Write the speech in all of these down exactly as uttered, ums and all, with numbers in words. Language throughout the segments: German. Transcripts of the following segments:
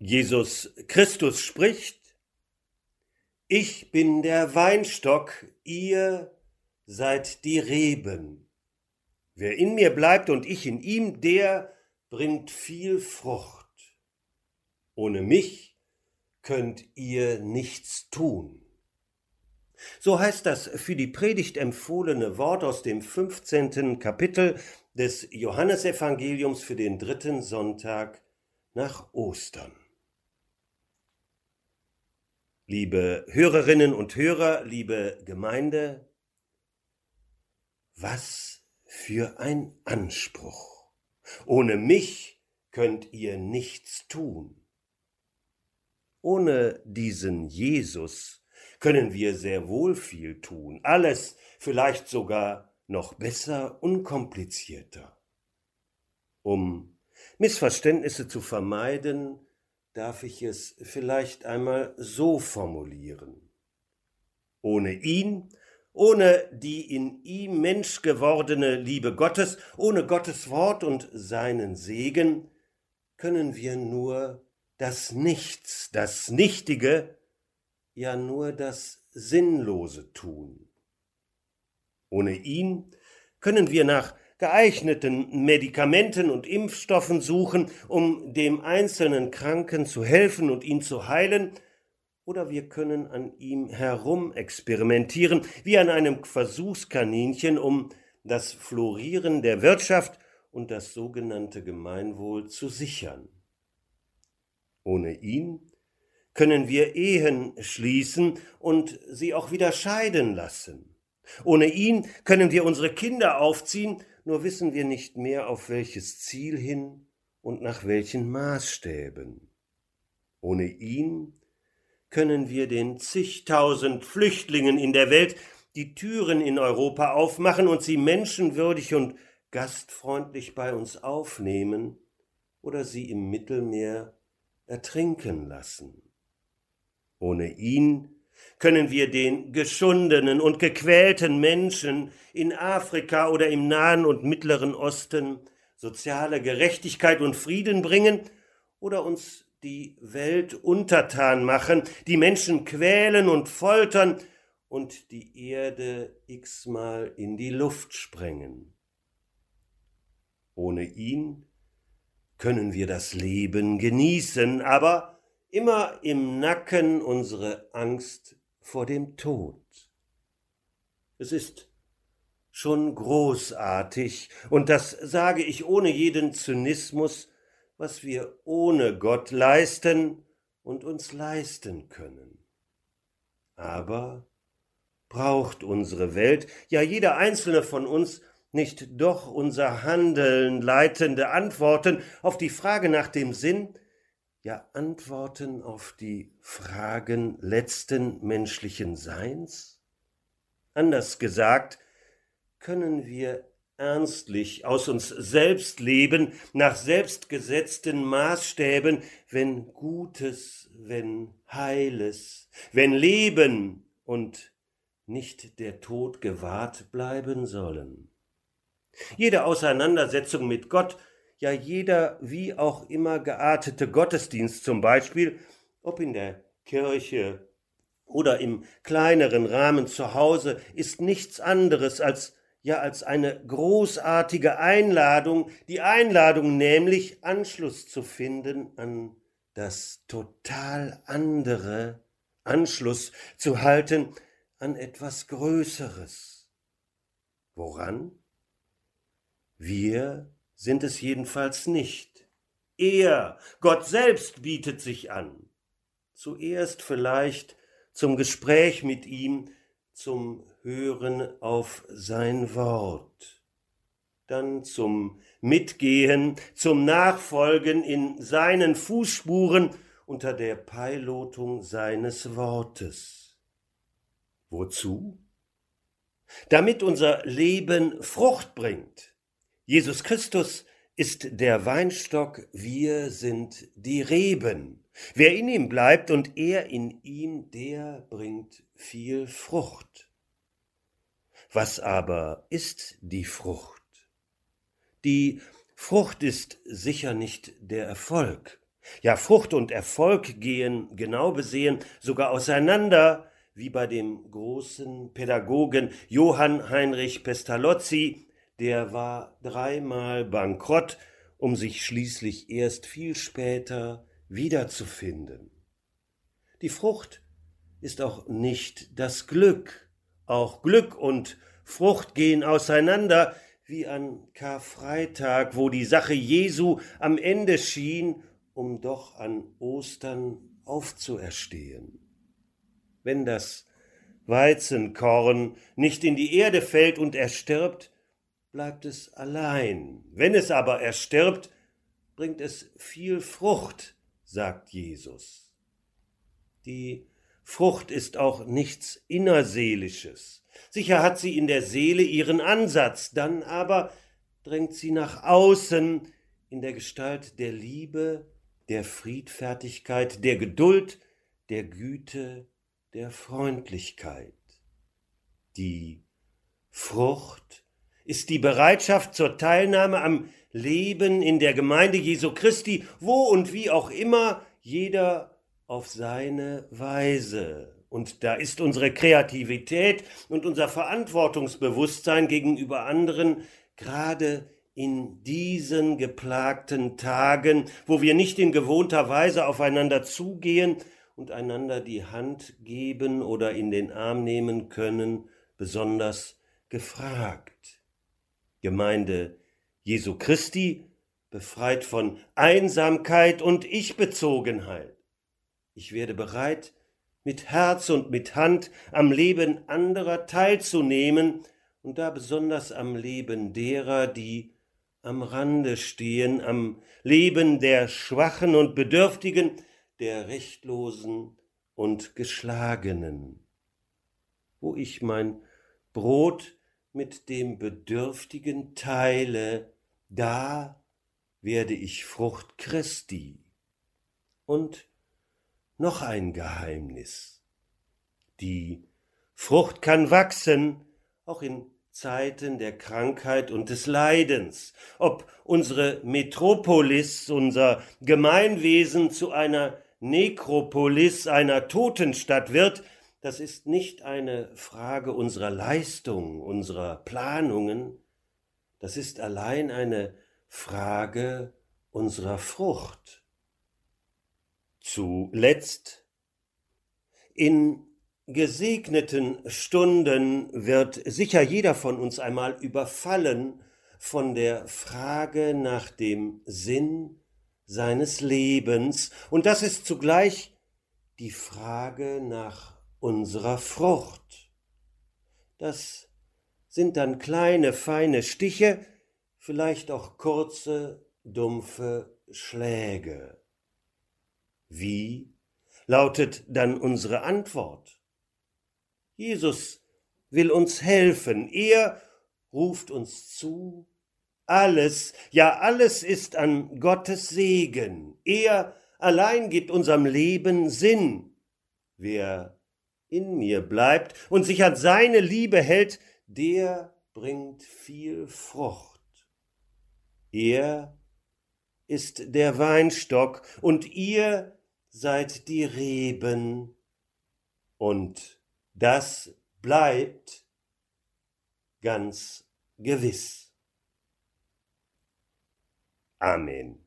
Jesus Christus spricht: Ich bin der Weinstock, ihr seid die Reben. Wer in mir bleibt und ich in ihm, der bringt viel Frucht. Ohne mich könnt ihr nichts tun. So heißt das für die Predigt empfohlene Wort aus dem fünfzehnten Kapitel des Johannesevangeliums für den dritten Sonntag nach Ostern. Liebe Hörerinnen und Hörer, liebe Gemeinde, was für ein Anspruch! Ohne mich könnt ihr nichts tun. Ohne diesen Jesus können wir sehr wohl viel tun, alles vielleicht sogar noch besser, unkomplizierter. Um Missverständnisse zu vermeiden, darf ich es vielleicht einmal so formulieren. Ohne ihn, ohne die in ihm Mensch gewordene Liebe Gottes, ohne Gottes Wort und seinen Segen, können wir nur das Nichts, das Nichtige, ja nur das Sinnlose tun. Ohne ihn können wir nach geeigneten Medikamenten und Impfstoffen suchen, um dem einzelnen Kranken zu helfen und ihn zu heilen, oder wir können an ihm herumexperimentieren, wie an einem Versuchskaninchen, um das Florieren der Wirtschaft und das sogenannte Gemeinwohl zu sichern. Ohne ihn können wir Ehen schließen und sie auch wieder scheiden lassen. Ohne ihn können wir unsere Kinder aufziehen, nur wissen wir nicht mehr, auf welches Ziel hin und nach welchen Maßstäben. Ohne ihn können wir den zigtausend Flüchtlingen in der Welt die Türen in Europa aufmachen und sie menschenwürdig und gastfreundlich bei uns aufnehmen oder sie im Mittelmeer ertrinken lassen. Ohne ihn können wir den geschundenen und gequälten Menschen in Afrika oder im Nahen und Mittleren Osten soziale Gerechtigkeit und Frieden bringen oder uns die Welt untertan machen, die Menschen quälen und foltern und die Erde x-mal in die Luft sprengen. Ohne ihn können wir das Leben genießen, aber immer im Nacken unsere Angst vor dem Tod. Es ist schon großartig, und das sage ich ohne jeden Zynismus, was wir ohne Gott leisten und uns leisten können. Aber braucht unsere Welt, ja jeder einzelne von uns, nicht doch unser Handeln leitende Antworten auf die Frage nach dem Sinn, ja Antworten auf die Fragen letzten menschlichen Seins? Anders gesagt, können wir ernstlich aus uns selbst leben, nach selbstgesetzten Maßstäben, wenn Gutes, wenn Heiles, wenn Leben und nicht der Tod gewahrt bleiben sollen? Jede Auseinandersetzung mit Gott, ja jeder wie auch immer geartete Gottesdienst zum Beispiel, ob in der Kirche oder im kleineren Rahmen zu Hause, ist nichts anderes als ja als eine großartige Einladung, die Einladung nämlich, Anschluss zu finden an das total andere, Anschluss zu halten an etwas Größeres. Woran? Wir sind es jedenfalls nicht. Er, Gott selbst, bietet sich an. Zuerst vielleicht zum Gespräch mit ihm, zum Hören auf sein Wort, dann zum Mitgehen, zum Nachfolgen in seinen Fußspuren unter der Peilotung seines Wortes. Wozu? Damit unser Leben Frucht bringt. Jesus Christus ist der Weinstock, wir sind die Reben. Wer in ihm bleibt und er in ihm, der bringt viel Frucht. Was aber ist die Frucht? Die Frucht ist sicher nicht der Erfolg. Ja, Frucht und Erfolg gehen, genau besehen, sogar auseinander, wie bei dem großen Pädagogen Johann Heinrich Pestalozzi. Der war dreimal bankrott, um sich schließlich erst viel später wiederzufinden. Die Frucht ist auch nicht das Glück. Auch Glück und Frucht gehen auseinander, wie an Karfreitag, wo die Sache Jesu am Ende schien, um doch an Ostern aufzuerstehen. Wenn das Weizenkorn nicht in die Erde fällt und erstirbt, bleibt es allein. Wenn es aber erstirbt, bringt es viel Frucht, sagt Jesus. Die Frucht ist auch nichts Innerseelisches. Sicher hat sie in der Seele ihren Ansatz, dann aber drängt sie nach außen in der Gestalt der Liebe, der Friedfertigkeit, der Geduld, der Güte, der Freundlichkeit. Die Frucht ist die Bereitschaft zur Teilnahme am Leben in der Gemeinde Jesu Christi, wo und wie auch immer, jeder auf seine Weise. Und da ist unsere Kreativität und unser Verantwortungsbewusstsein gegenüber anderen gerade in diesen geplagten Tagen, wo wir nicht in gewohnter Weise aufeinander zugehen und einander die Hand geben oder in den Arm nehmen können, besonders gefragt. Gemeinde Jesu Christi, befreit von Einsamkeit und Ich-Bezogenheit. Ich werde bereit, mit Herz und mit Hand am Leben anderer teilzunehmen und da besonders am Leben derer, die am Rande stehen, am Leben der Schwachen und Bedürftigen, der Rechtlosen und Geschlagenen. Wo ich mein Brot mit dem Bedürftigen teile, da werde ich Frucht Christi. Und noch ein Geheimnis. Die Frucht kann wachsen, auch in Zeiten der Krankheit und des Leidens. Ob unsere Metropolis, unser Gemeinwesen zu einer Nekropolis, einer Totenstadt wird, das ist nicht eine Frage unserer Leistung, unserer Planungen, das ist allein eine Frage unserer Frucht. Zuletzt, in gesegneten Stunden wird sicher jeder von uns einmal überfallen von der Frage nach dem Sinn seines Lebens, und das ist zugleich die Frage nach unserer Frucht. Das sind dann kleine, feine Stiche, vielleicht auch kurze, dumpfe Schläge. Wie lautet dann unsere Antwort? Jesus will uns helfen. Er ruft uns zu. Alles, ja alles ist an Gottes Segen. Er allein gibt unserem Leben Sinn. Wer in mir bleibt und sich an seine Liebe hält, der bringt viel Frucht. Er ist der Weinstock und ihr seid die Reben, und das bleibt ganz gewiss. Amen.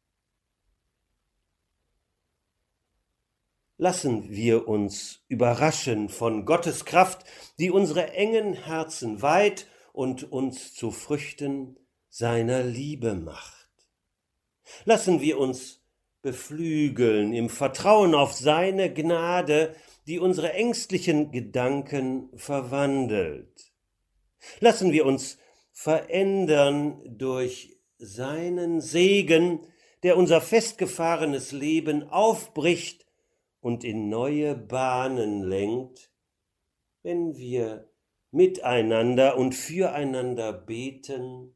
Lassen wir uns überraschen von Gottes Kraft, die unsere engen Herzen weiht und uns zu Früchten seiner Liebe macht. Lassen wir uns beflügeln im Vertrauen auf seine Gnade, die unsere ängstlichen Gedanken verwandelt. Lassen wir uns verändern durch seinen Segen, der unser festgefahrenes Leben aufbricht und in neue Bahnen lenkt, wenn wir miteinander und füreinander beten: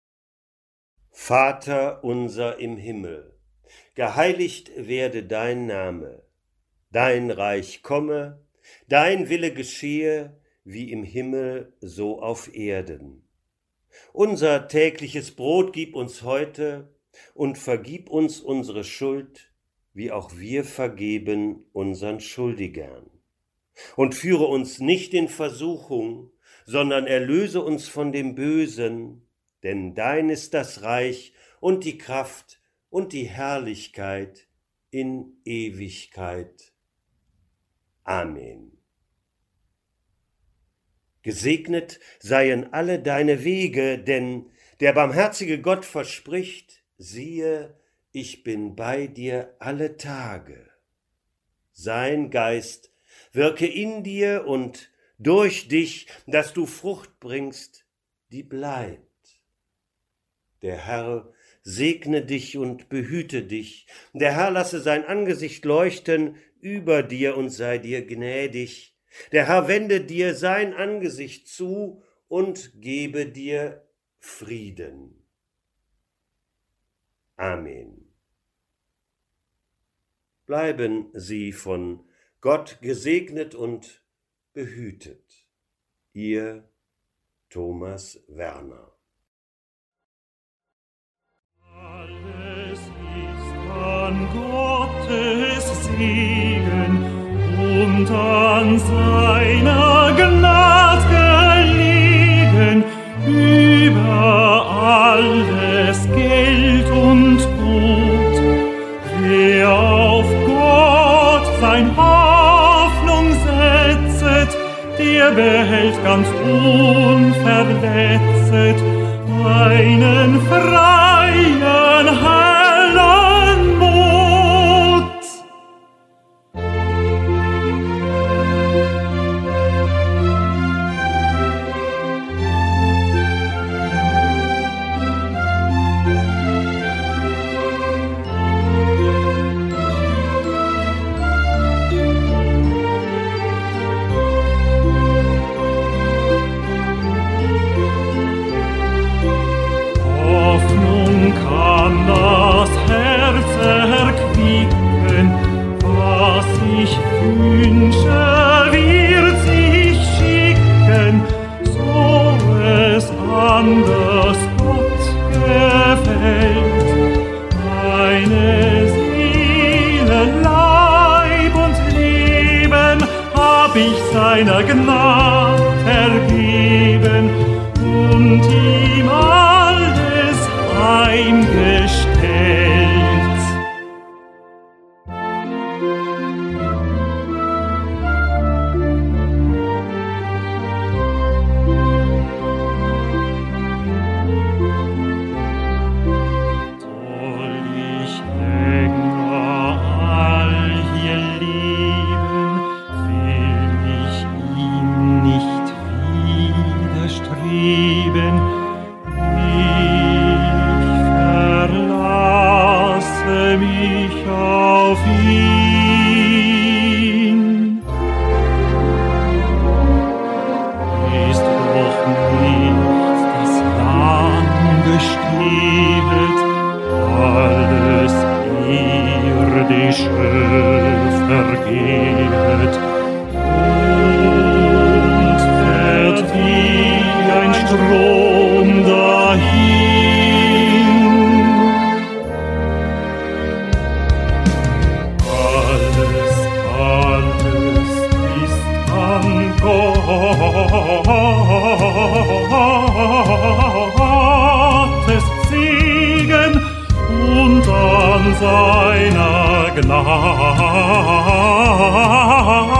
Vater unser im Himmel, geheiligt werde dein Name, dein Reich komme, dein Wille geschehe, wie im Himmel so auf Erden. Unser tägliches Brot gib uns heute und vergib uns unsere Schuld, wie auch wir vergeben unseren Schuldigern. Und führe uns nicht in Versuchung, sondern erlöse uns von dem Bösen, denn dein ist das Reich und die Kraft und die Herrlichkeit in Ewigkeit. Amen. Gesegnet seien alle deine Wege, denn der barmherzige Gott verspricht, siehe, ich bin bei dir alle Tage. Sein Geist wirke in dir und durch dich, dass du Frucht bringst, die bleibt. Der Herr segne dich und behüte dich. Der Herr lasse sein Angesicht leuchten über dir und sei dir gnädig. Der Herr wende dir sein Angesicht zu und gebe dir Frieden. Amen. Bleiben Sie von Gott gesegnet und behütet. Ihr Thomas Werner. Alles ist an Gottes Segen und an seiner Gnade gelegen, über alles Geld und Gut. Wer auf Gott sein Hoffnung setzet, der behält ganz unverletzet einen freien, hellen Mut. Hoffnung kann das Herz erquicken, was ich wünsche, wird sich schicken, so es anders Gott gefällt. Meine Seele, Leib und Leben hab ich seiner Gnade ergeben und ihm alles eingestellt. Soll ich länger all hier leben, will ich ihm nicht widerstreben. Ich verlasse mich auf ihn. Ist doch nicht das Land gestrebet, alles irdische vergeht und fährt wie ein Strom dahin. Alles, alles ist an Gottes Segen und an seiner Gnade.